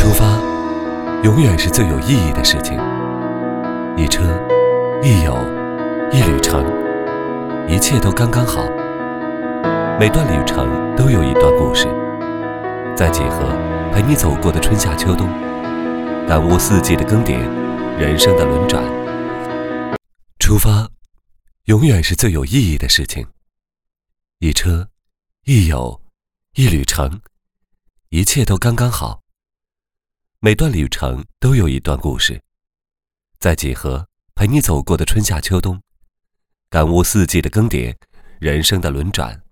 出发永远是最有意义的事情。一车一友一旅程，一切都刚刚好。每段旅程都有一段故事，在几何陪你走过的春夏秋冬，感悟四季的更迭，人生的轮转。出发永远是最有意义的事情。一车一友一旅程，一切都刚刚好。每段旅程都有一段故事，在几何陪你走过的春夏秋冬，感悟四季的更迭，人生的轮转。